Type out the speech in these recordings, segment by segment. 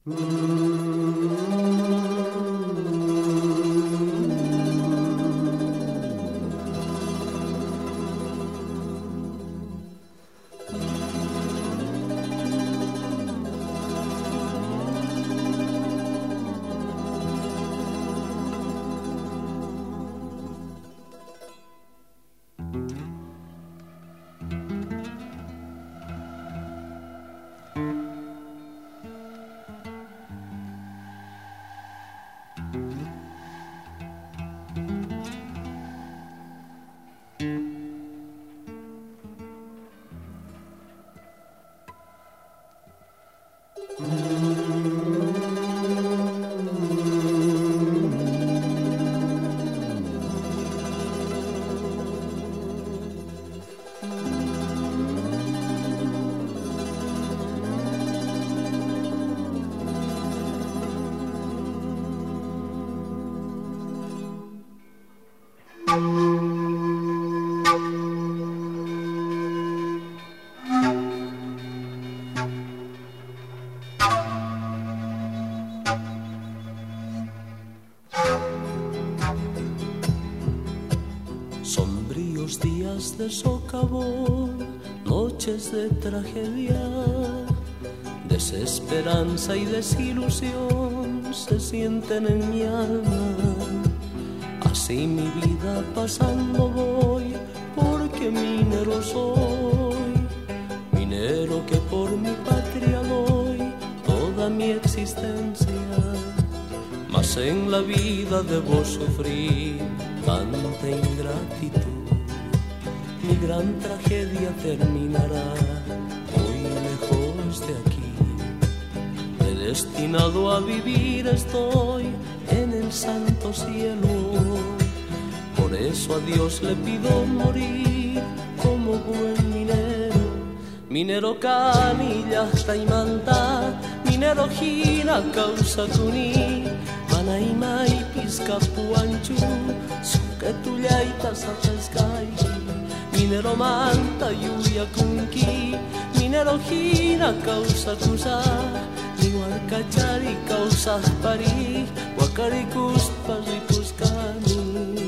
Sombríos días de socavón, noches de tragedia, desesperanza y desilusión se sienten en mi alma. Así mi vida pasando voy, porque minero soy, minero que por mi patria doy toda mi existencia. Mas en la vida debo sufrir tanta ingratitud, mi gran tragedia terminará muy lejos de aquí. Predestinado a vivir estoy en el santo cielo, por eso a Dios le pido morir como buen minero. Minero canilla taimanta, minero hina causa kuni, manaima y pisca puanchu, suke tuyaita sapeskai. Minero manta yuya kunki, minero hina causa kusa, ni huarcachari causa pari, huacarikus parikuskani.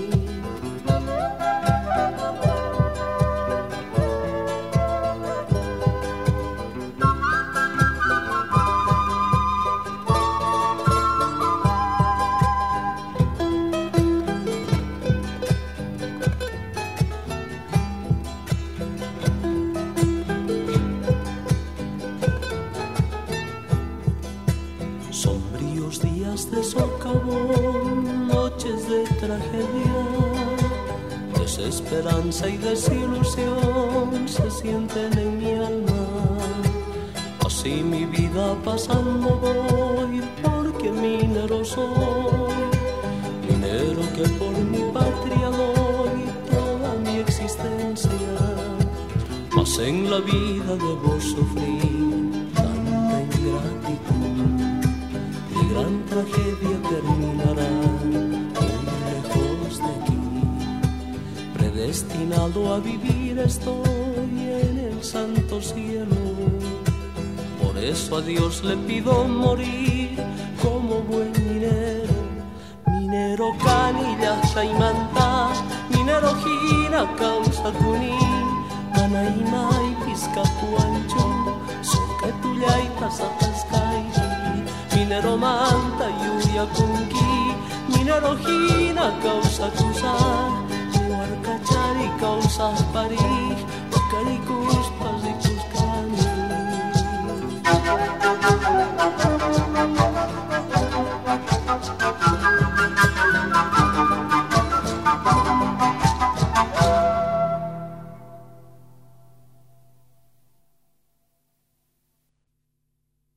Sombríos días de socavón, noches de tragedia, desesperanza y desilusión se sienten en mi alma. Así mi vida pasando voy, porque minero soy, minero que por mi patria doy toda mi existencia. Mas en la vida debo sufrir tanta ingratitud, mi gran tragedia terminará muy lejos de aquí. Predestinado a vivir estoy en el santo cielo, por eso a Dios le pido morir como buen minero. Minero canilla saimanta, minero hina causa kuni, manaima y pisca puancho, soka tuyaita sapaskai. Minero manta yuya kunki, minero hina causa kusa, huarcachari causa pari, wakarikus pasikuskani.